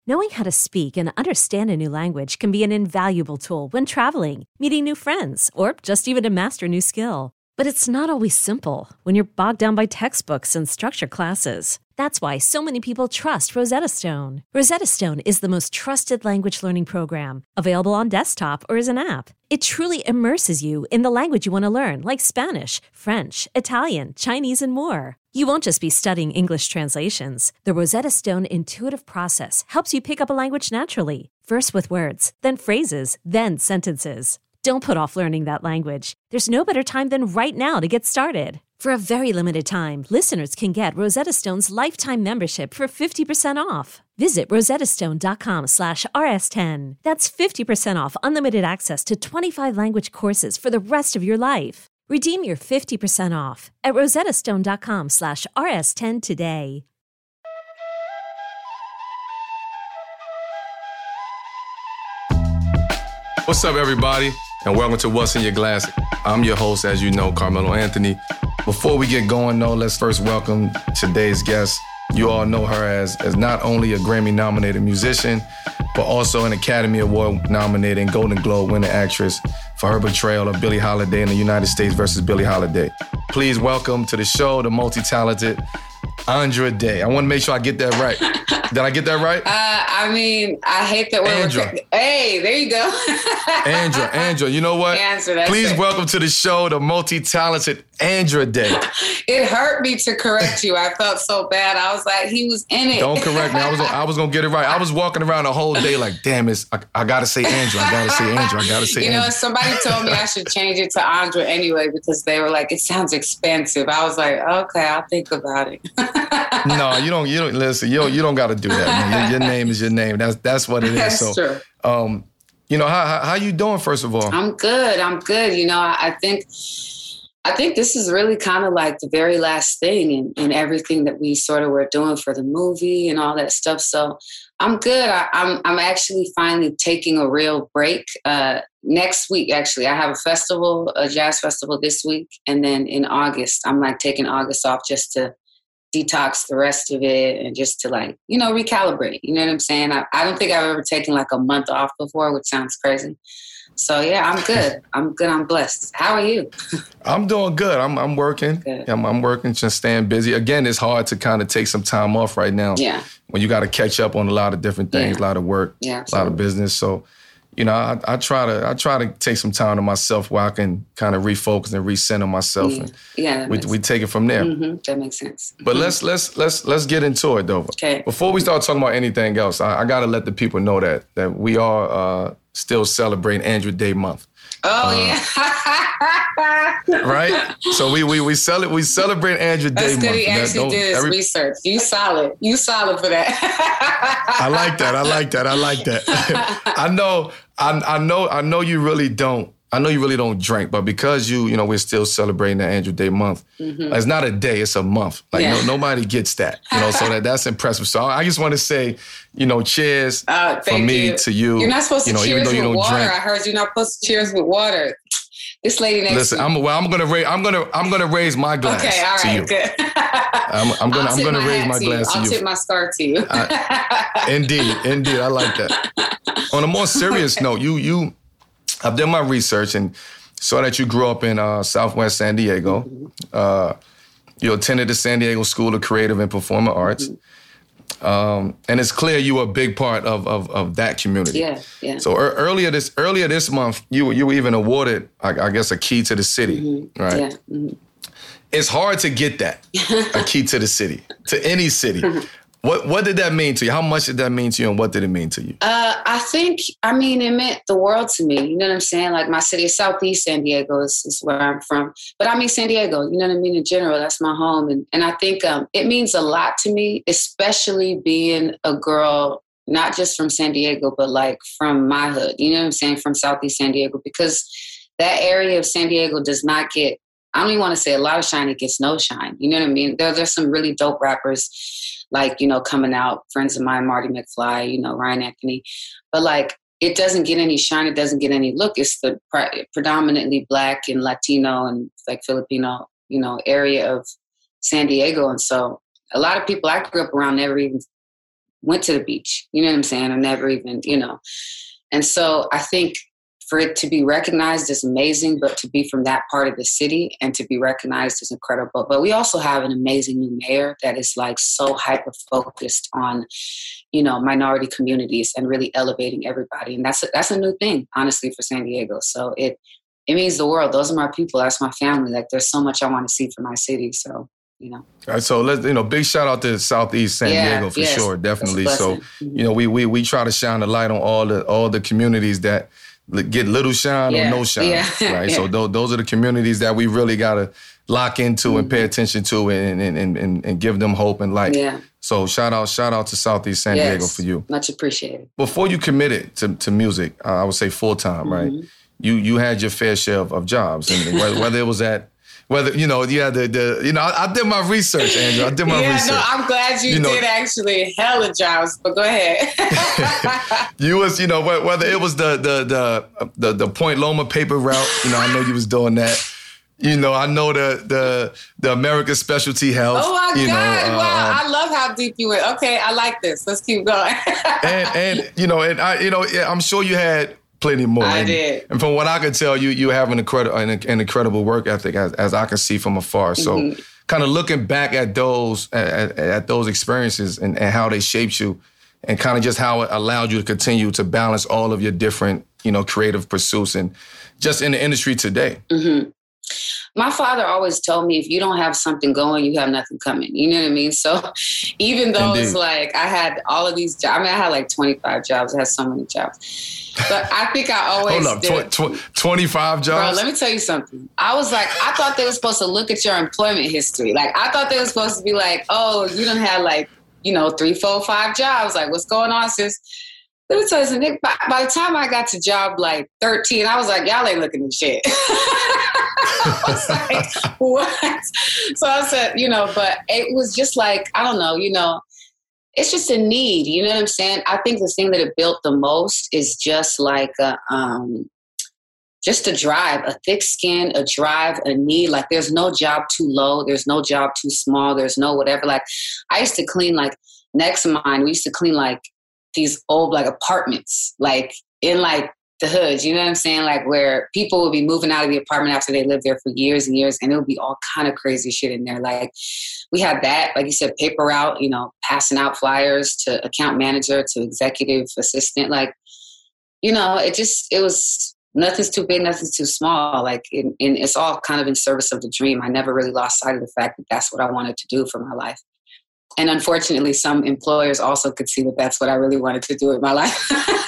Knowing how to speak and understand a new language can be an invaluable tool when traveling, meeting new friends, or just even to master a new skill. But it's not always simple when you're bogged down by textbooks and structured classes. That's why so many people trust Rosetta Stone. Rosetta Stone is the most trusted language learning program, available on desktop or as an app. It truly immerses you in the language you want to learn, like Spanish, French, Italian, Chinese, and more. You won't just be studying English translations. The Rosetta Stone intuitive process helps you pick up a language naturally, first with words, then phrases, then sentences. Don't put off learning that language. There's no better time than right now to get started. For a very limited time, listeners can get Rosetta Stone's lifetime membership for 50% off. Visit rosettastone.com/rs10. That's 50% off unlimited access to 25 language courses for the rest of your life. Redeem your 50% off at rosettastone.com/rs10 today. What's up, everybody, and welcome to What's in Your Glass. I'm your host, as you know, Carmelo Anthony. Before we get going, though, let's first welcome today's guest. You all know her as not only a Grammy-nominated musician, but also an Academy Award-nominated and Golden Globe-winning actress for her portrayal of Billie Holiday in the United States versus Billie Holiday. Please welcome to the show the multi-talented Andra Day. I want to make sure I get that right. Did I get that right? I hate that we're... Andra. Hey, there you go. Andra, you know what? Please welcome to the show the multi-talented Andra Day. It hurt me to correct you. I felt so bad. I was like, he was in it. Don't correct me. I was going to get it right. I was walking around the whole day like, damn, I got to say Andra. I got to say Andra. I got to say Andra. You know, somebody told me I should change it to Andra anyway because they were like, it sounds expensive. I was like, okay, I'll think about it. No, you don't listen. You don't got to do that, man. Your name is your name. That's what it is. That's true. You know, how you doing, first of all? I'm good. You know, I think this is really kind of like the very last thing in everything that we sort of were doing for the movie and all that stuff. So I'm good. I'm actually finally taking a real break. Next week, actually, I have a jazz festival this week. And then in August, I'm like taking August off just to detox the rest of it and just to like, you know, recalibrate. You know what I'm saying? I don't think I've ever taken like a month off before, which sounds crazy. So yeah, I'm good. I'm blessed. How are you? I'm doing good. I'm working. Good. I'm working, just staying busy. Again, it's hard to kind of take some time off right now. Yeah. When you got to catch up on a lot of different things, a lot of work, a lot of business. So, you know, I try to take some time to myself where I can kind of refocus and recenter myself. Yeah. And we take it from there. Mm-hmm. That makes sense. But let's get into it, though. Okay. Before we start talking about anything else, I got to let the people know that we are still celebrating Andra Day month. Oh yeah. Right? So we celebrate Andra Day month. That's good. He actually did his research. You solid for that. I like that. I know you really don't. I know you really don't drink, but because we're still celebrating the Andra Day month. Mm-hmm. It's not a day, it's a month. Like nobody gets that. So that's impressive. So I just want to say, cheers from me to you. You're not supposed to cheers even though you with don't water. drink. I heard you're not supposed to cheers with water. This lady next to me. I'm gonna raise my glass to you. Good. I'm gonna raise my glass to you. I'll tip my scar to you. Indeed, I like that. On a more serious note, I've done my research and saw that you grew up in Southwest San Diego. Mm-hmm. You attended the San Diego School of Creative and Performing Arts. Mm-hmm. And it's clear you were a big part of that community. Yeah. So earlier this month, you were even awarded, I guess, a key to the city, mm-hmm. Right? Yeah. Mm-hmm. It's hard to get that, a key to the city, to any city. What did that mean to you? How much did that mean to you, and what did it mean to you? It meant the world to me. You know what I'm saying? Like my city is Southeast San Diego is where I'm from. But I mean San Diego, you know what I mean? In general, that's my home. And I think it means a lot to me, especially being a girl, not just from San Diego, but like from my hood, you know what I'm saying? From Southeast San Diego, because that area of San Diego does not get, I don't even want to say a lot of shine, it gets no shine. You know what I mean? There's some really dope rappers like, coming out, friends of mine, Marty McFly, Ryan Anthony. But like, it doesn't get any shine. It doesn't get any look. It's the predominantly Black and Latino and like Filipino, area of San Diego. And so a lot of people I grew up around never even went to the beach. You know what I'm saying? I never even, And so I think for it to be recognized is amazing, but to be from that part of the city and to be recognized is incredible. But we also have an amazing new mayor that is like so hyper-focused on, minority communities and really elevating everybody. And that's a new thing, honestly, for San Diego. So it means the world. Those are my people. That's my family. Like, there's so much I want to see for my city. So, All right, so let's, big shout out to Southeast San Diego for sure, definitely. So, we try to shine the light on all the communities that get little shine or no shine, right? So those are the communities that we really gotta lock into and pay attention to and give them hope and light. Yeah. So shout out to Southeast San Diego for you. Much appreciated. Before you committed to music, I would say full time, right? You had your fair share of jobs, and whether it was at you had I did my research, Andrew. I did my research. Yeah, no, I'm glad you did actually hella jobs, but go ahead. You was, whether it was the Point Loma paper route, I know you was doing that. I know the American Specialty Health. Oh my God! Wow, I love how deep you went. Okay, I like this. Let's keep going. I'm sure you had plenty more. I did. And from what I could tell, you have an incredible work ethic, as I can see from afar. So, kind of looking back at those experiences and how they shaped you, and kind of just how it allowed you to continue to balance all of your different, creative pursuits, and just in the industry today. Mm-hmm. My father always told me, if you don't have something going, you have nothing coming. You know what I mean? So even though it's like I had all of these jobs, I had like 25 jobs. I had so many jobs. But I think I always Hold up, 25 jobs? Bro, let me tell you something. I was like, I thought they were supposed to look at your employment history. Like, I thought they were supposed to be like, oh, you done had like, 3, 4, 5 jobs. Like, what's going on, sis? Let me tell you something. By the time I got to job like 13, I was like, y'all ain't looking at shit. I was like, what? So I said, but it was just like, I don't know, it's just a need. You know what I'm saying? I think the thing that it built the most is just like just a drive, a thick skin, a drive, a need. Like, there's no job too low. There's no job too small. There's no whatever. Like, I used to clean, like, next to mine, we used to clean like these old like apartments, like in like the hoods, you know what I'm saying? Like, where people would be moving out of the apartment after they lived there for years and years, and it would be all kind of crazy shit in there. Like, we had that, like you said, paper route, passing out flyers to account manager to executive assistant. Like, it was nothing's too big, nothing's too small. Like, and it's all kind of in service of the dream. I never really lost sight of the fact that that's what I wanted to do for my life. And unfortunately, some employers also could see that that's what I really wanted to do with my life.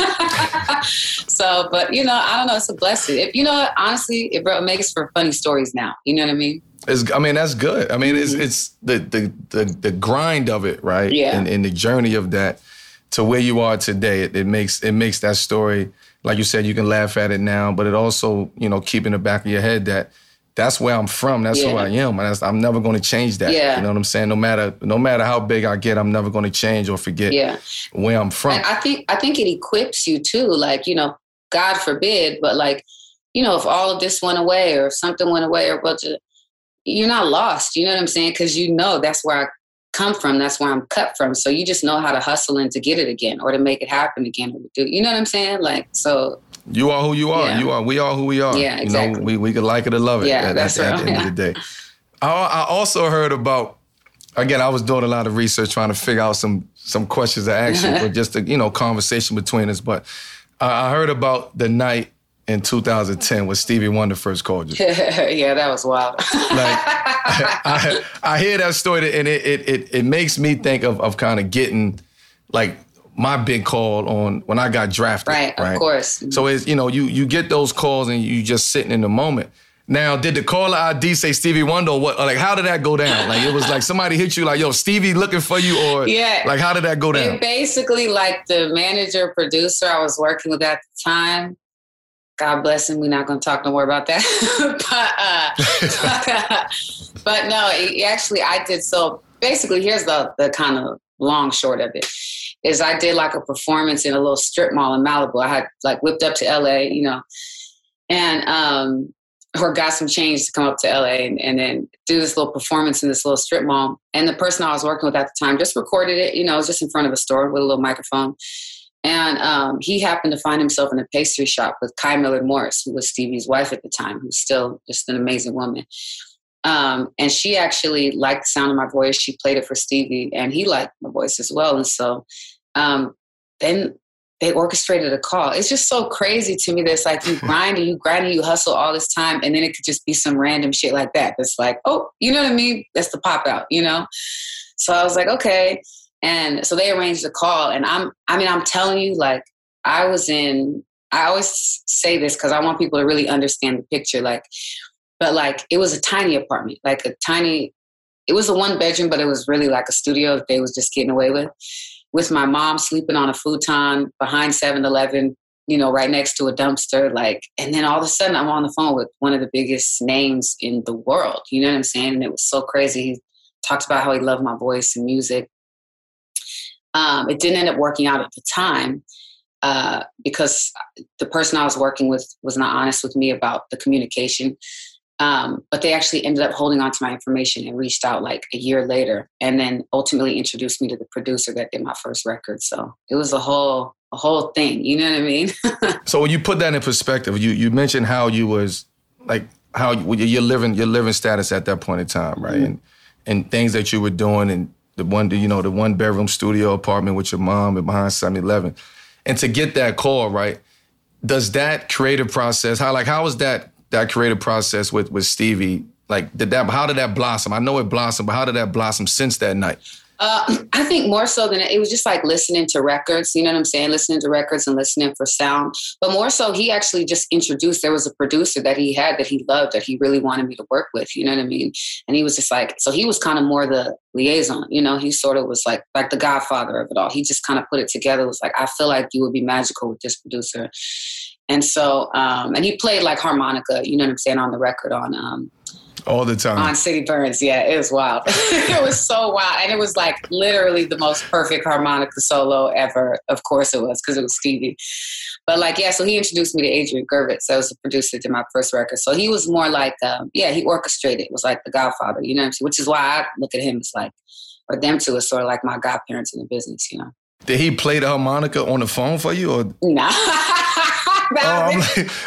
So, but, I don't know. It's a blessing. Honestly, it makes for funny stories now. You know what I mean? That's good. I mean, it's the grind of it, right? Yeah. And the journey of that to where you are today. It makes that story, like you said, you can laugh at it now, but it also, keep in the back of your head that that's where I'm from. That's who I am. And I'm never going to change that. Yeah. You know what I'm saying? No matter how big I get, I'm never going to change or forget where I'm from. And I think it equips you too. Like, God forbid, but like, if all of this went away or if something went away or you're not lost. You know what I'm saying? Because that's where I come from. That's where I'm cut from. So you just know how to hustle and to get it again or to make it happen again. Or to do, you know what I'm saying? Like, so. You are who you are. Yeah. We are who we are. Yeah, exactly. We could like it or love it at the end of the day. I also heard about, again, I was doing a lot of research trying to figure out some questions to ask you, but just a conversation between us. But I heard about the night in 2010 when Stevie Wonder first called you. Yeah, that was wild. Like, I hear that story and it makes me think of kind of getting like my big call on when I got drafted. Right, of course. So it's, you get those calls and you just sitting in the moment. Now, did the caller ID say Stevie Wonder or what? Like, how did that go down? Like, it was like somebody hit you like, yo, Stevie looking for you, or like, how did that go down? It basically, like, the manager, producer I was working with at the time, God bless him, we're not going to talk no more about that. But no, actually, I did. So basically, here's the kind of long short of it. Is I did like a performance in a little strip mall in Malibu. I had like whipped up to LA, and or got some change to come up to LA and then do this little performance in this little strip mall. And the person I was working with at the time just recorded it, it was just in front of a store with a little microphone. And he happened to find himself in a pastry shop with Kai Millard Morris, who was Stevie's wife at the time, who's still just an amazing woman. And she actually liked the sound of my voice. She played it for Stevie, and he liked my voice as well. And so then they orchestrated a call. It's just so crazy to me that it's like you grind and you hustle all this time, and then it could just be some random shit like that. It's like, oh, you know what I mean? That's the pop out, So I was like, okay. And so they arranged a call, and I'm telling you, like, I always say this because I want people to really understand the picture, but it was a tiny apartment, it was a 1-bedroom, but it was really like a studio that they was just getting away with my mom sleeping on a futon behind 7-Eleven, right next to a dumpster, and then all of a sudden I'm on the phone with one of the biggest names in the world, you know what I'm saying? And it was so crazy. He talked about how he loved my voice and music. It didn't end up working out at the time because the person I was working with was not honest with me about the communication. But they actually ended up holding on to my information and reached out a year later, and then ultimately introduced me to the producer that did my first record. So it was a whole thing. You know what I mean? So when you put that in perspective, you mentioned how you was your living status at that point in time, right? Mm-hmm. And things that you were doing, and the 1-bedroom studio apartment with your mom and behind 7-Eleven. And to get that call, right? Does that creative process, how was that creative process with Stevie? How did that blossom? I know it blossomed, but how did that blossom since that night? I think more so than it was just listening to records, you know what I'm saying? Listening to records and listening for sound. But more so, he actually just introduced, there was a producer that he had that he loved, that he really wanted me to work with, you know what I mean? And he was just so he was kind of more the liaison, he sort of was like the godfather of it all. He just kind of put it together. It was I feel like you would be magical with this producer. And so, and he played harmonica, you know what I'm saying, on the record on... all the time. On City Burns, yeah, it was wild. It was so wild. And it was literally the most perfect harmonica solo ever. Of course it was, because it was Stevie. But so he introduced me to Adrian Gervitz. That was the producer to my first record. So he was more he orchestrated. It was the godfather, you know what I'm saying? Which is why I look at him as or them two as sort of my godparents in the business, Did he play the harmonica on the phone for you? Or? Nah. I'm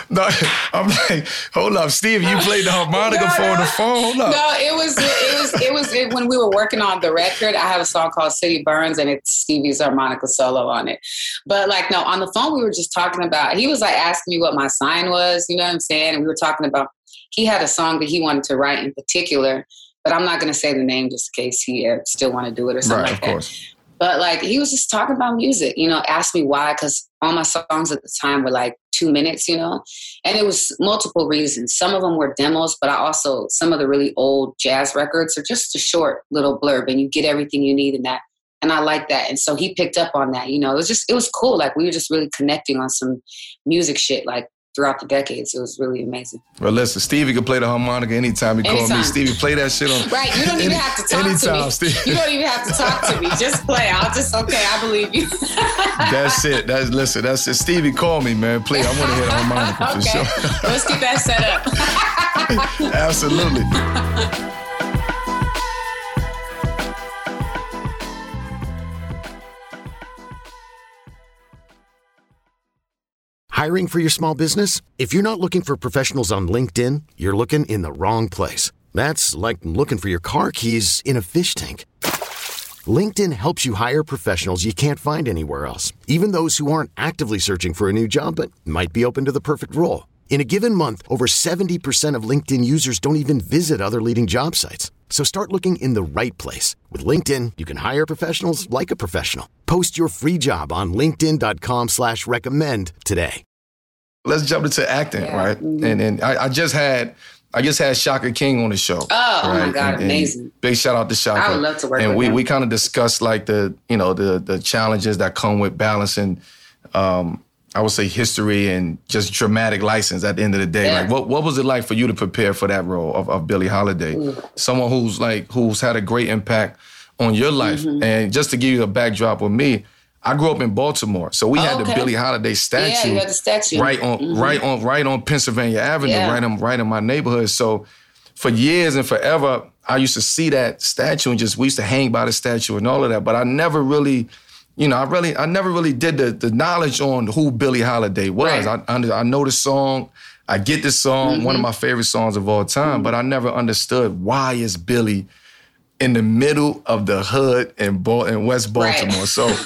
hold up, Steve, you played the harmonica for the phone? Hold up. No, it was when we were working on the record. I have a song called City Burns, and it's Stevie's harmonica solo on it. But no, on the phone we were just talking about, he was asking me what my sign was, you know what I'm saying? And we were talking about, he had a song that he wanted to write in particular, but I'm not going to say the name just in case he still want to do it or something like that. Right, of course. But he was just talking about music, asked me why, because all my songs at the time were 2 minutes, and it was multiple reasons. Some of them were demos, but some of the really old jazz records are just a short little blurb, and you get everything you need in that. And I like that. And so he picked up on that, it was cool. We were just really connecting on some music shit, throughout the decades. It was really amazing. Well, listen, Stevie can play the harmonica anytime he calls me. Stevie, play that shit on. Right, you don't even have to talk to me. Steve. You don't even have to talk to me. Just play. I believe you. That's it. That's it. Stevie, call me, man. Please, I want to hear the harmonica for sure. Let's get that set up. Absolutely. Hiring for your small business? If you're not looking for professionals on LinkedIn, you're looking in the wrong place. That's like looking for your car keys in a fish tank. LinkedIn helps you hire professionals you can't find anywhere else, even those who aren't actively searching for a new job but might be open to the perfect role. In a given month, over 70% of LinkedIn users don't even visit other leading job sites. So start looking in the right place. With LinkedIn, you can hire professionals like a professional. Post your free job on linkedin.com/recommend today. Let's jump into acting, right? Mm-hmm. And I just had Shaka King on the show. Oh my God, amazing. Big shout out to Shaka. I would love to work with him. And we kind of discussed the challenges that come with balancing I would say history and just dramatic license at the end of the day. Yeah. What was it like for you to prepare for that role of Billie Holiday? Someone who's had a great impact on your life. Mm-hmm. And just to give you a backdrop with me, I grew up in Baltimore, so we had the Billie Holiday statue. Yeah, you had the statue right on Pennsylvania Avenue, right in my neighborhood. So for years and forever, I used to see that statue and we used to hang by the statue and all of that. But I never really, I never really did the knowledge on who Billie Holiday was. Right. I know the song. I get this song, one of my favorite songs of all time, but I never understood why is Billie in the middle of the hood in West Baltimore. Right. So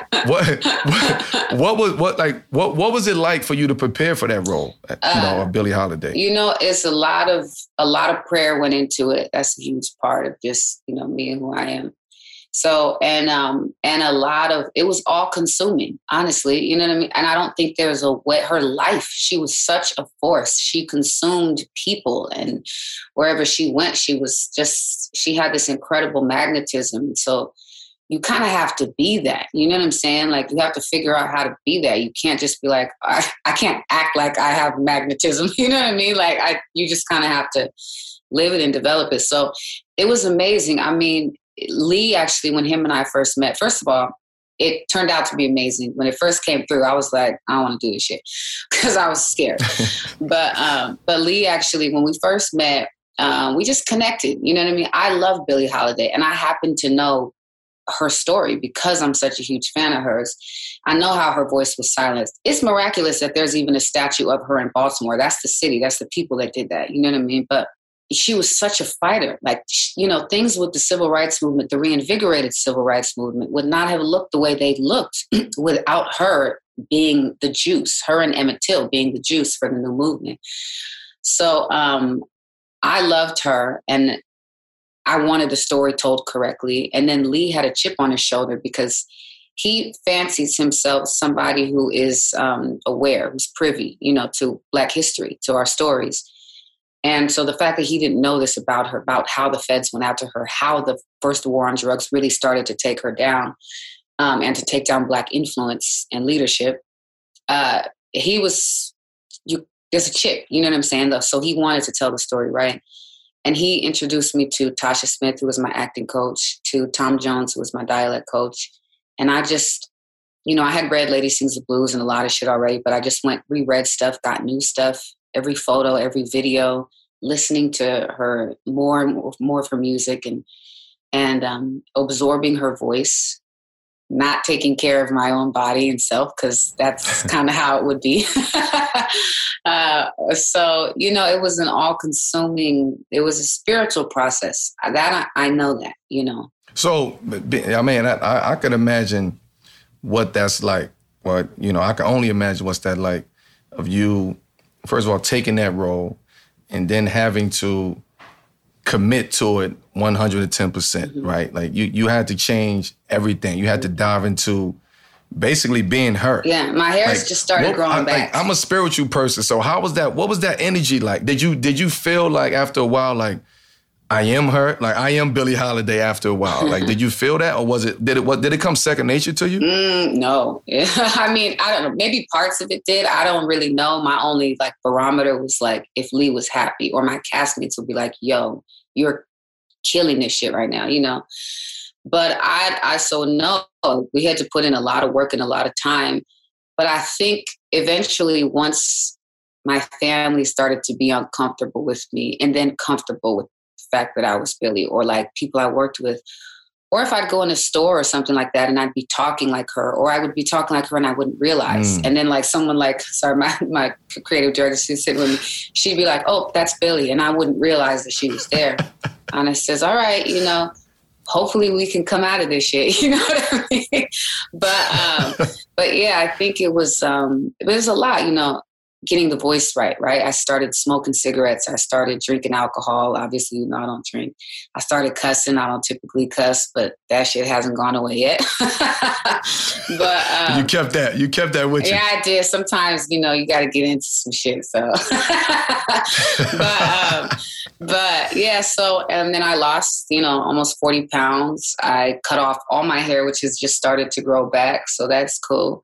what was it like for you to prepare for that role, of Billie Holiday? It's a lot of prayer went into it. That's a huge part of just, me and who I am. So, and a lot of, it was all consuming, honestly, you know what I mean? And I don't think there's her life, she was such a force. She consumed people, and wherever she went, she had this incredible magnetism. So you kind of have to be that, you know what I'm saying? Like, you have to figure out how to be that. You can't just be like, I can't act like I have magnetism. You know what I mean? Like, you just kind of have to live it and develop it. So it was amazing. I mean, Lee, actually, when him and I first met, first of all, it turned out to be amazing. When it first came through, I was like, I don't want to do this shit because I was scared. But Lee, actually, when we first met, we just connected. You know what I mean? I love Billie Holiday, and I happen to know her story because I'm such a huge fan of hers. I know how her voice was silenced. It's miraculous that there's even a statue of her in Baltimore. That's the city. That's the people that did that. You know what I mean? But she was such a fighter. Like, things with the civil rights movement, the reinvigorated civil rights movement, would not have looked the way they looked without her being the juice, her and Emmett Till being the juice for the new movement. So I loved her, and I wanted the story told correctly. And then Lee had a chip on his shoulder because he fancies himself somebody who is aware, who's privy, to Black history, to our stories. And so the fact that he didn't know this about her, about how the feds went after her, how the first war on drugs really started to take her down, and to take down Black influence and leadership, there's a chip, you know what I'm saying? So he wanted to tell the story right. And he introduced me to Tasha Smith, who was my acting coach, to Tom Jones, who was my dialect coach. And I just, I had read Lady Sings the Blues and a lot of shit already, but I just reread stuff, got new stuff. Every photo, every video, listening to her more of her music and absorbing her voice, not taking care of my own body and self, because that's kind of how it would be. So, it was an all-consuming, it was a spiritual process. That I know that, So, I mean, I could imagine what that's like. I can only imagine what's that like of you, first of all, taking that role and then having to commit to it 110%, right? Like you had to change everything. You had to dive into basically being her. Yeah, my hair just started growing back. I'm a spiritual person, so how was that? What was that energy like? Did you feel like after a while, like I am her, like I am Billie Holiday after a while? Like, did you feel that, or did it come second nature to you? No, I mean, I don't know. Maybe parts of it did. I don't really know. My only barometer was if Lee was happy, or my castmates would be like, "Yo, you're killing this shit right now," But I so know we had to put in a lot of work and a lot of time. But I think eventually, once my family started to be uncomfortable with me, and then comfortable with fact that I was Billie, or people I worked with, or if I'd go in a store or something like that and I'd be talking like her, or I would be talking like her and I wouldn't realize. And then someone my creative director, she's sitting with me, she'd be like, "Oh, that's Billie," and I wouldn't realize that she was there. And I says, "All right, hopefully we can come out of this shit," you know what I mean? But yeah, I think it was a lot, getting the voice right? I started smoking cigarettes. I started drinking alcohol. Obviously, I don't drink. I started cussing. I don't typically cuss, but that shit hasn't gone away yet. But you kept that with you. Yeah, I did. Sometimes, you got to get into some shit. So, but yeah. So, and then I lost, almost 40 pounds. I cut off all my hair, which has just started to grow back. So that's cool.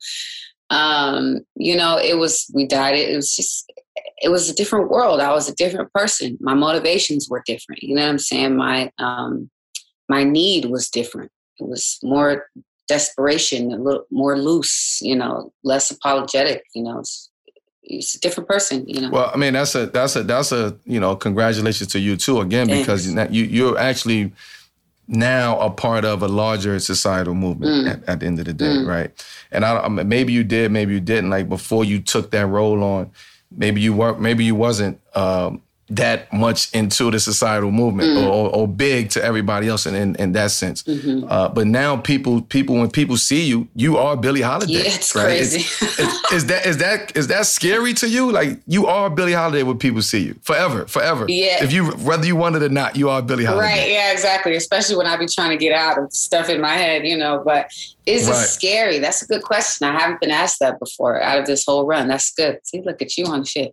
We died. It was a different world. I was a different person. My motivations were different. You know what I'm saying? My need was different. It was more desperation, a little more loose, less apologetic, He's a different person, Well, I mean, that's a congratulations to you too, again, because you're actually now a part of a larger societal movement at the end of the day, right? And maybe you did, maybe you didn't. Like before you took that role on, maybe you wasn't that much into the societal movement or big to everybody else in that sense. But now people when people see you, you are Billie Holiday. Yeah, it's right? crazy. Is that scary to you? Like you are Billie Holiday when people see you forever. Yeah. Whether you want it or not, you are Billie Holiday. Right. Yeah. Exactly. Especially when I be trying to get out of stuff in my head, But is it scary? That's a good question. I haven't been asked that before out of this whole run. That's good. See, look at you on shit.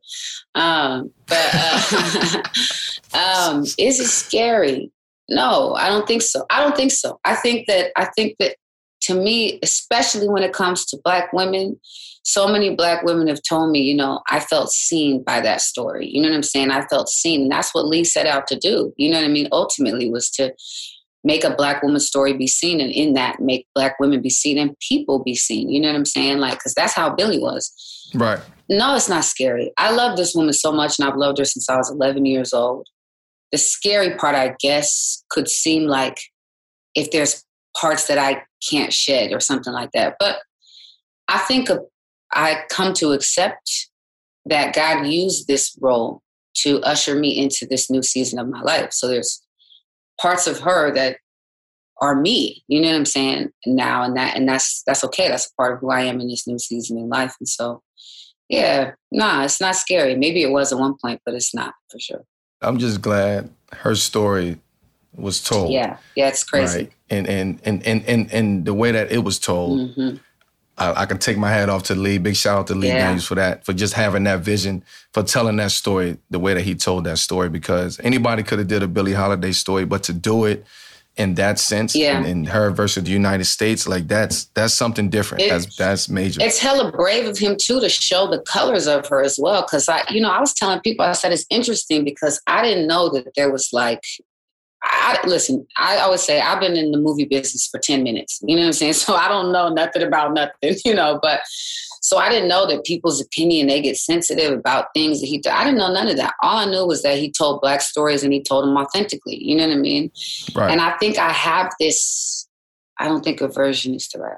Is it scary? No, I don't think so. I think that to me, especially when it comes to Black women, so many Black women have told me, I felt seen by that story. You know what I'm saying? I felt seen. And that's what Lee set out to do. You know what I mean? Ultimately was to make a Black woman's story be seen, and in that make Black women be seen and people be seen. You know what I'm saying? Like, because that's how Billie was. Right. No, it's not scary. I love this woman so much, and I've loved her since I was 11 years old. The scary part, I guess, could seem like if there's parts that I can't shed or something like that. But I think I come to accept that God used this role to usher me into this new season of my life. So there's parts of her that are me, you know what I'm saying, now, and that's okay. That's a part of who I am in this new season in life. And so, it's not scary. Maybe it was at one point, but it's not for sure. I'm just glad her story was told. Yeah, it's crazy. Right? And the way that it was told, I can take my hat off to Lee. Big shout out to Lee Daniels for that, for just having that vision, for telling that story the way that he told that story, because anybody could have did a Billie Holiday story, but to do it in that sense, in her versus the United States, like that's something different. That's major. It's hella brave of him too to show the colors of her as well. Cause I was telling people, I said, it's interesting because I didn't know that there was like, listen, I always say I've been in the movie business for 10 minutes, you know what I'm saying? So I don't know nothing about nothing, but so I didn't know that people's opinion, they get sensitive about things that he did. I didn't know none of that. All I knew was that he told Black stories and he told them authentically, you know what I mean? Right. And I think I have this, I don't think aversion is the right,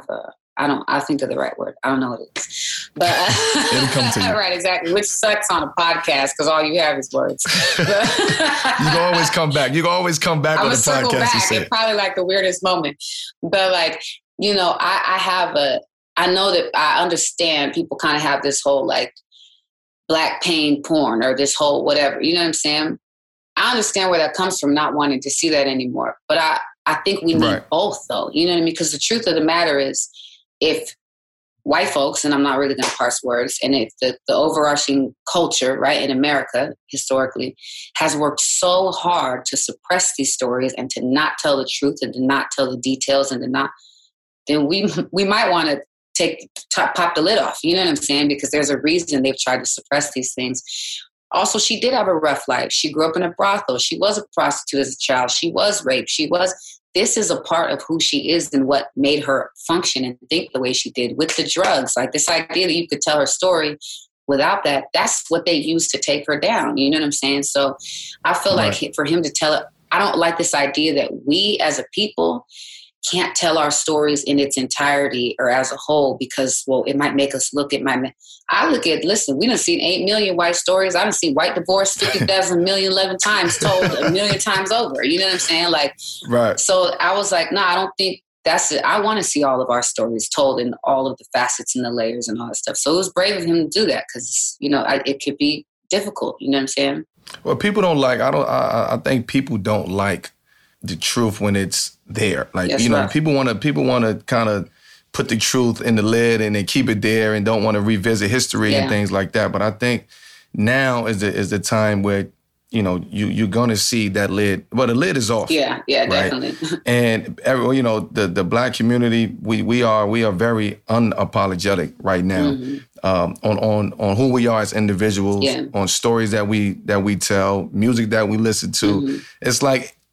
I think of the right word. I don't know what it is. But it'll come to you. Right, exactly. Which sucks on a podcast because all you have is words. You can always come back. You can always come back on the podcast. Back. It's probably like the weirdest moment. But like, I know that I understand people kind of have this whole like Black pain porn or this whole whatever. You know what I'm saying? I understand where that comes from, not wanting to see that anymore. But I think we need both though. You know what I mean? Because the truth of the matter is, if white folks, and I'm not really going to parse words, and if the overarching culture, right, in America, historically, has worked so hard to suppress these stories and to not tell the truth and to not tell the details and to not, then we might want to pop the lid off, you know what I'm saying? Because there's a reason they've tried to suppress these things. Also, she did have a rough life. She grew up in a brothel. She was a prostitute as a child. She was raped. This is a part of who she is and what made her function and think the way she did with the drugs. Like this idea that you could tell her story without that, that's what they used to take her down. You know what I'm saying? So I feel like for him to tell it, I don't like this idea that we as a people can't tell our stories in its entirety or as a whole because, well, it might make us look at listen, we done seen 8 million white stories. I done seen white divorce 50,000 million 11 times told a million times over. You know what I'm saying? Like, right. So I was like, no, I don't think that's it. I want to see all of our stories told in all of the facets and the layers and all that stuff. So it was brave of him to do that because, it could be difficult. You know what I'm saying? Well, people don't like, I think people don't like the truth when it's there. Like, that's people want to kind of put the truth in the lid and then keep it there and don't want to revisit history and things like that. But I think now is the time where, you're going to see that lid. Well, the lid is off. Yeah, right? Definitely. And, the Black community, we are very unapologetic right now on who we are as individuals, on stories that we tell, music that we listen to. It's like,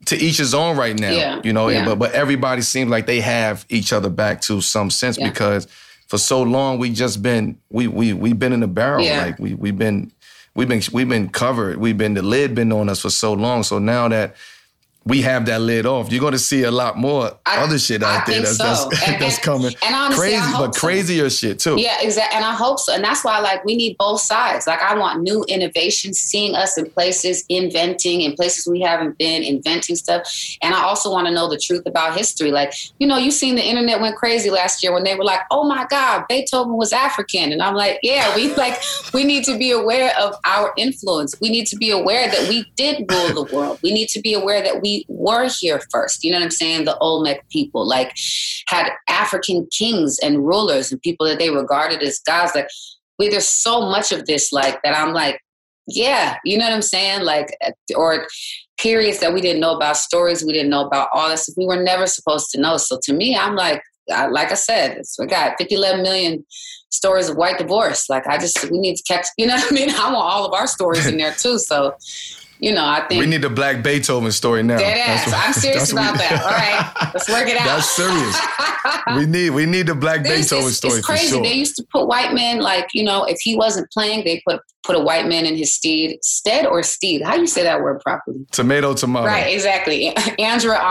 to each his own right now, you know, but everybody seems like they have each other back to some sense because for so long we've been in the barrel. Like we've been covered. The lid been on us for so long. So now that we have that lid off, you're going to see a lot more other shit out there that's coming. And honestly, crazy, but crazier shit too. Yeah, exactly. And I hope so. And that's why, like, we need both sides. Like, I want new innovations, seeing us in places, inventing in places we haven't been, inventing stuff. And I also want to know the truth about history. Like, you know, you seen the internet went crazy last year when they were like, oh my God, Beethoven was African. And I'm like, yeah, we need to be aware of our influence. We need to be aware that we did rule the world. We need to be aware that we were here first. You know what I'm saying? The Olmec people, like, had African kings and rulers and people that they regarded as gods. Like, there's so much of this, like, that I'm like, yeah, you know what I'm saying? Like, or periods that we didn't know about, stories we didn't know about, all this we were never supposed to know. So to me, I'm like I said, we got 11 million stories of white divorce. Like, we need to catch, you know what I mean? I want all of our stories in there too. So, you know, I think we need the Black Beethoven story now. I'm serious about that. All right, let's work it out. That's serious. We need the Black Beethoven story. It's crazy. For sure. They used to put white men, like, you know, if he wasn't playing, they put a white man in his stead or steed. How do you say that word properly? Tomato. Right, exactly. Andra.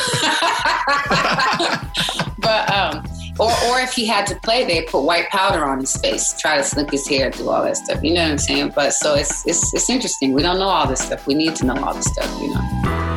But or if he had to play, they put white powder on his face, try to slick his hair, do all that stuff. You know what I'm saying? But so it's interesting. We don't know all this stuff. We need to know all this stuff, you know.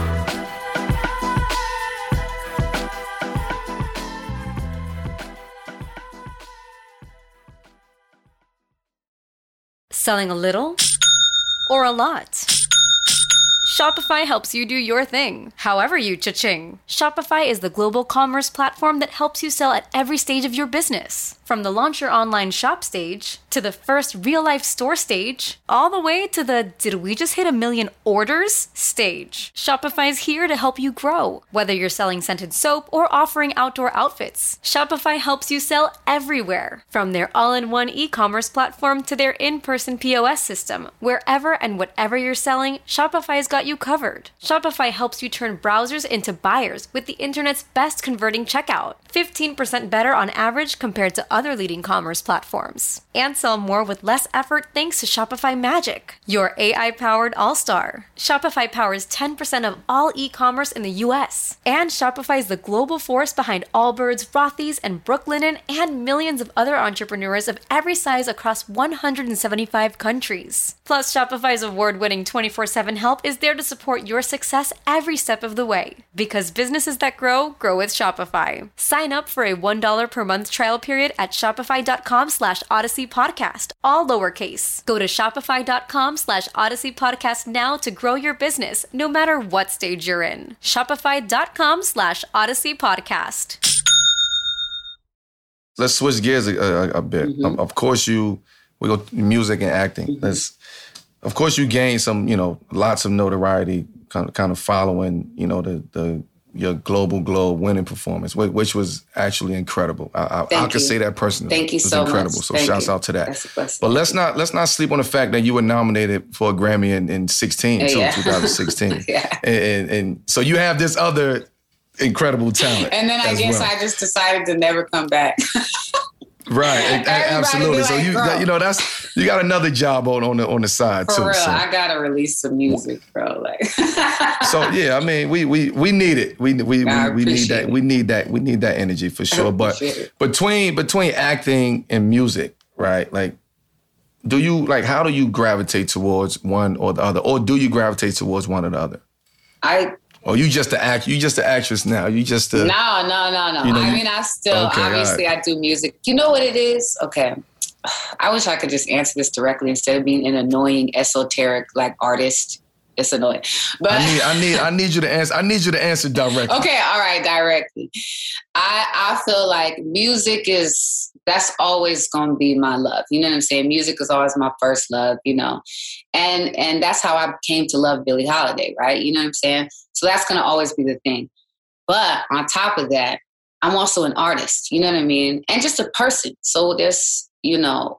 Selling a little or a lot? Shopify helps you do your thing, however you cha-ching. Shopify is the global commerce platform that helps you sell at every stage of your business. From the launch your online shop stage, to the first real-life store stage, all the way to the did we just hit 1 million orders stage. Shopify's here to help you grow. Whether you're selling scented soap or offering outdoor outfits, Shopify helps you sell everywhere. From their all-in-one e-commerce platform to their in-person POS system, wherever and whatever you're selling, Shopify's got you covered. Shopify helps you turn browsers into buyers with the internet's best converting checkout. 15% better on average compared to other leading commerce platforms. And sell more with less effort thanks to Shopify Magic, your AI-powered all-star. Shopify powers 10% of all e-commerce in the US. And Shopify is the global force behind Allbirds, Rothy's, and Brooklinen, and millions of other entrepreneurs of every size across 175 countries. Plus, Shopify's award-winning 24/7 help is there to support your success every step of the way. Because businesses that grow with Shopify. Sign up for a $1 per month trial period at shopify.com/Odyssey Podcast, all lowercase. Go to shopify.com/Odyssey Podcast now to grow your business, no matter what stage you're in. Shopify.com/Odyssey Podcast. Let's switch gears a bit. Mm-hmm. Of course, we go music and acting. Mm-hmm. Of course, you gain some, you know, lots of notoriety, kind of following, you know, your Global Globe winning performance, which was actually incredible. I could say that personally. Thank you so much. It was incredible. So shouts out to that. But let's not sleep on the fact that you were nominated for a Grammy in 2016. Yeah. And so you have this other incredible talent. And then I guess I just decided to never come back. Right, absolutely. So you got another job on the side too. For real, so. I gotta release some music, bro. Like, so yeah, I mean, we need it. We need that. We need that energy for sure. But between acting and music, right? Like, how do you gravitate towards one or the other, or do you gravitate towards one or the other? Or you just the actress now. You just No. You know, I mean, I still obviously I do music. You know what it is? Okay. I wish I could just answer this directly instead of being an annoying, esoteric like artist. It's annoying. But I need you to answer. I need you to answer directly. Okay, all right, directly. I feel like music that's always gonna be my love. You know what I'm saying? Music is always my first love, you know. And that's how I came to love Billie Holiday, right? You know what I'm saying? So that's gonna always be the thing. But on top of that, I'm also an artist, you know what I mean? And just a person. So there's, you know,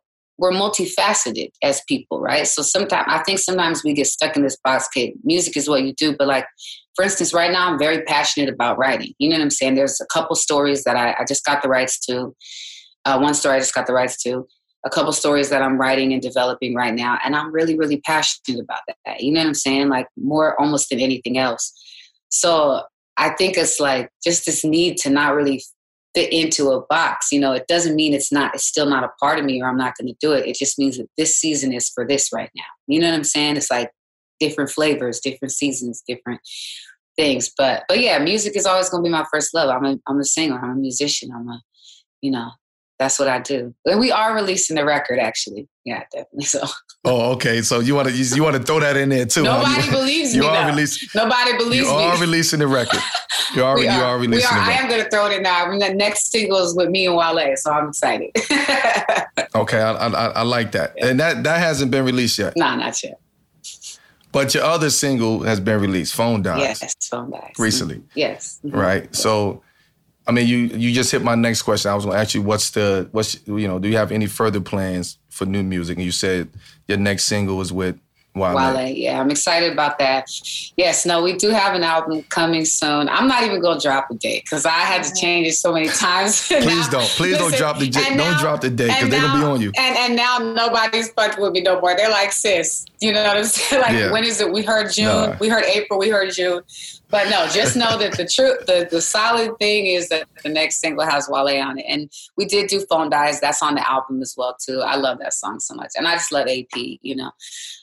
we're multifaceted as people, right? So sometimes we get stuck in this box. Okay, music is what you do, but like, for instance, right now I'm very passionate about writing. You know what I'm saying? There's a couple stories that I just got the rights to. One story I just got the rights to. A couple stories that I'm writing and developing right now, and I'm really, really passionate about that. You know what I'm saying? Like more almost than anything else. So I think it's like just this need to not really fit into a box. You know, it doesn't mean it's still not a part of me or I'm not going to do it. It just means that this season is for this right now. You know what I'm saying? It's like different flavors, different seasons, different things. But yeah, music is always going to be my first love. I'm a singer. I'm a musician. That's what I do. And we are releasing the record, actually. Yeah, definitely. So. Oh, okay. So you want to throw that in there too? Nobody believes me. Nobody believes me. You are releasing the record. You are releasing the record. I am going to throw it in now. The next single is with me and Wale, so I'm excited. Okay, I like that. Yeah. And that hasn't been released yet. No, not yet. But your other single has been released, Phone Dies. Yes, Phone Dies. Recently. Mm-hmm. Yes. Mm-hmm. Right. Yeah. So, I mean, you just hit my next question. I was going to ask you, do you have any further plans for new music? And you said your next single is with Wale. Yeah, I'm excited about that. Yes, no, we do have an album coming soon. I'm not even going to drop a date because I had to change it so many times. Please don't drop the date. Don't drop the date because they're going to be on you. And now nobody's fucking with me no more. They're like, sis, you know what I'm saying? Like, When is it? We heard June. We heard April. We heard June. But no, just know that the solid thing is that the next single has Wale on it. And we did do Phone Dies. That's on the album as well, too. I love that song so much. And I just love AP, you know.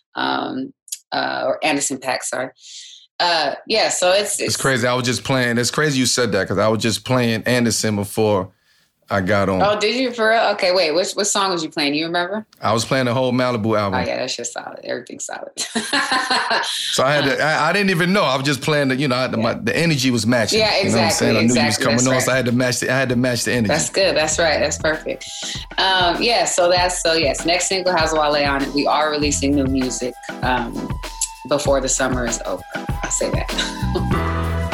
Or Anderson .Paak, sorry. So it's crazy. I was just playing. It's crazy you said that because I was just playing Anderson before I got on. Oh, did you for real? Okay, wait. What song was you playing? You remember? I was playing the whole Malibu album. Oh yeah, that's just solid. Everything's solid. So I had to. I didn't even know. I was just playing. The energy was matching. Yeah, exactly. You know what I'm saying? I knew you was coming on, right. so I had to match the energy. That's good. That's right. That's perfect. Yes. Next single has Wale on it. We are releasing new music before the summer is over. I'll say that.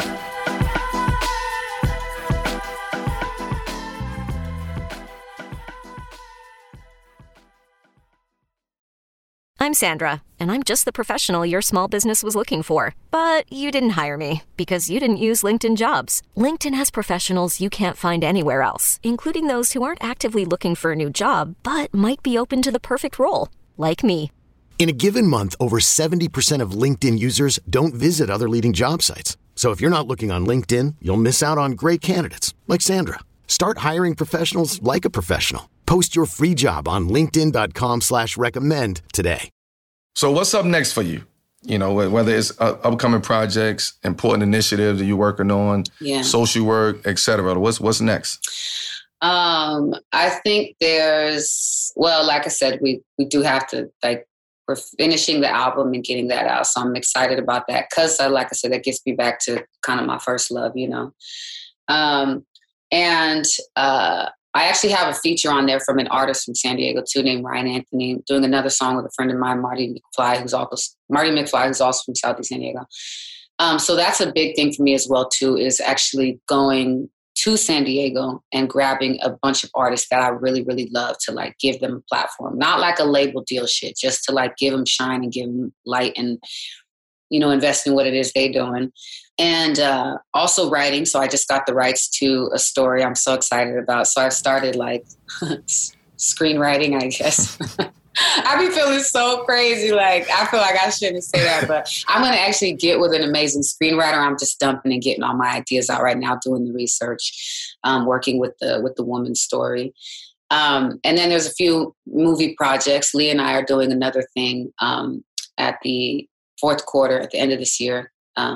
I'm Sandra, and I'm just the professional your small business was looking for. But you didn't hire me because you didn't use LinkedIn Jobs. LinkedIn has professionals you can't find anywhere else, including those who aren't actively looking for a new job, but might be open to the perfect role, like me. In a given month, over 70% of LinkedIn users don't visit other leading job sites. So if you're not looking on LinkedIn, you'll miss out on great candidates like Sandra. Start hiring professionals like a professional. Post your free job on linkedin.com/recommend today. So what's up next for you? You know, whether it's upcoming projects, important initiatives that you're working on, social work, et cetera. What's next? I think like I said, we do have to, we're finishing the album and getting that out. So I'm excited about that because, like I said, that gets me back to kind of my first love, you know. I actually have a feature on there from an artist from San Diego too, named Ryan Anthony, doing another song with a friend of mine, Marty McFly, who's also from Southeast San Diego. So that's a big thing for me as well too, is actually going to San Diego and grabbing a bunch of artists that I really, really love to give them a platform. Not like a label deal shit, just to give them shine and give them light and, invest in what it is they're doing. And also writing. So I just got the rights to a story I'm so excited about. So I've started screenwriting, I guess. I be feeling so crazy. I feel like I shouldn't say that, but I'm going to actually get with an amazing screenwriter. I'm just dumping and getting all my ideas out right now, doing the research, working with the woman's story. And then there's a few movie projects. Lee and I are doing another thing at the fourth quarter at the end of this year.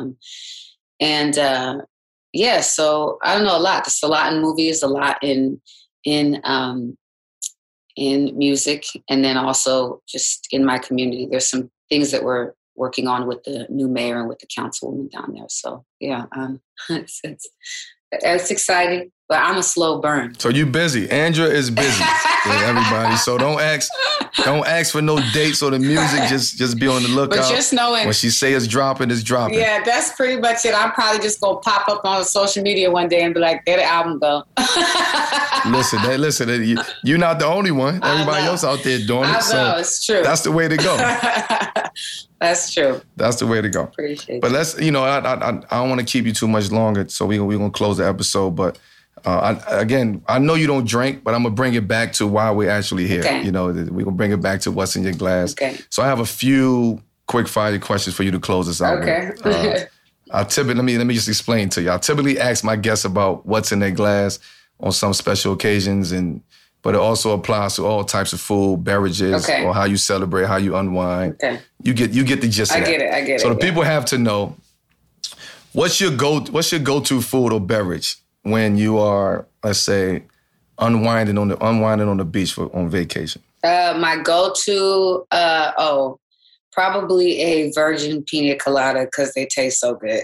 So I don't know, a lot. There's a lot in movies, a lot in music, and then also just in my community. There's some things that we're working on with the new mayor and with the councilwoman down there. So yeah, it's exciting, but I'm a slow burn. So you busy. Andrea is busy with everybody. So don't ask for no dates or the music. Just be on the lookout. But just knowing when she say it's dropping, it's dropping. Yeah, that's pretty much it. I'm probably just gonna pop up on social media one day and be like, there the album go. Listen, you're not the only one. Everybody else out there doing it. I know, so it's true. That's the way to go. That's true. That's the way to go. Appreciate it. But let's, I don't want to keep you too much longer, so we're going to close the episode. But I know you don't drink, but I'm going to bring it back to why we're actually here. Okay. We're going to bring it back to what's in your glass. Okay. So I have a few quick fire questions for you to close us out with. Let me just explain to you. I typically ask my guests about what's in their glass on some special occasions, but it also applies to all types of food, beverages, or how you celebrate, how you unwind. Okay. You get the gist of that. I get it. So the people have to know, what's your go-to food or beverage when you are, let's say, unwinding on the beach on vacation? My go-to, probably a virgin pina colada because they taste so good.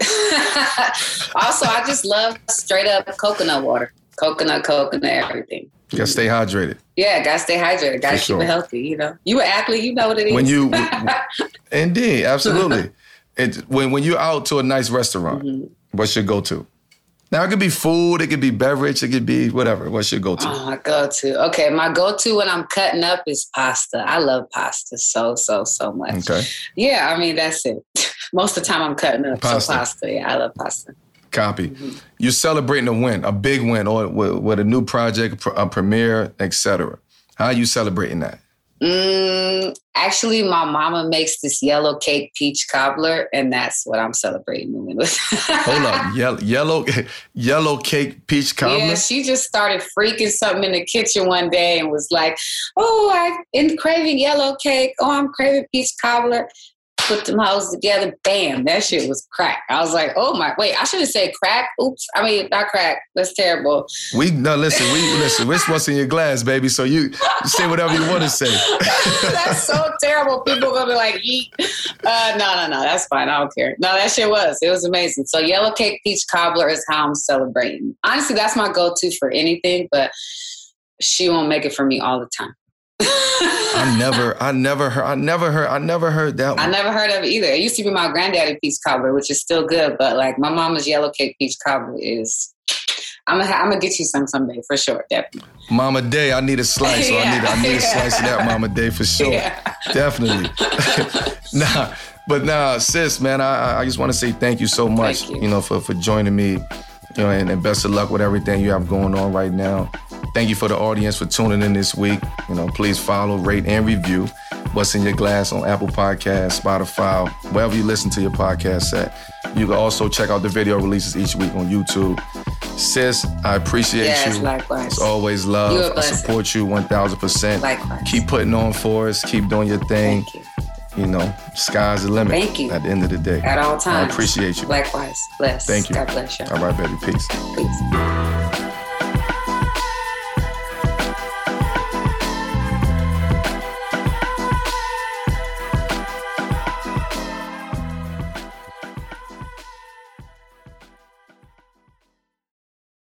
Also, I just love straight up coconut water. Coconut, everything. You gotta stay hydrated. Yeah, gotta stay hydrated. Gotta keep it healthy, You an athlete, you know what it is. Indeed, absolutely. When you're out to a nice restaurant, what's your go-to? Now, it could be food, it could be beverage, it could be whatever. What's your go-to? Oh, my go-to. Okay, my go-to when I'm cutting up is pasta. I love pasta so much. Okay. Yeah, I mean, that's it. Most of the time I'm cutting up. Pasta. So pasta, yeah, I love pasta. Copy. You're celebrating a win, a big win, or with a new project, a premiere, etc. How are you celebrating that? Actually, my mama makes this yellow cake peach cobbler, and that's what I'm celebrating the win with. Hold up, yellow cake peach cobbler? Yeah, she just started freaking something in the kitchen one day and was like, "Oh, I'm craving yellow cake. Oh, I'm craving peach cobbler." Put them hoes together, bam, that shit was crack. I was like, oh my, wait, I should have said crack. Oops, I mean, not crack. That's terrible. Listen, what's in your glass, baby? So you say whatever you want to say. That's so terrible. People gonna be like, eat. No, that's fine. I don't care. No, that shit it was amazing. So yellow cake peach cobbler is how I'm celebrating. Honestly, that's my go-to for anything, but she won't make it for me all the time. I never heard that one. I never heard of it either. It used to be my granddaddy peach cobbler, which is still good, but like my mama's yellow cake peach cobbler is. I'm gonna get you some someday for sure, definitely. Mama Day, I need a slice. Yeah. I need a slice of that Mama Day for sure. Yeah. Definitely. Nah, sis, man, I just want to say thank you so much. Thank you. For joining me. And best of luck with everything you have going on right now. Thank you for the audience for tuning in this week. Please follow, rate, and review What's in Your Glass on Apple Podcasts, Spotify, wherever you listen to your podcast at. You can also check out the video releases each week on YouTube. Sis, I appreciate you. Yes, likewise. It's always love. You're a I blessing. support you 1,000%. Likewise. Keep putting on for us. Keep doing your thing. Thank you. Sky's the limit. Thank you. At the end of the day. At all times. I appreciate you. Likewise. Bless. Thank you. God bless you. All right, baby. Peace. Peace.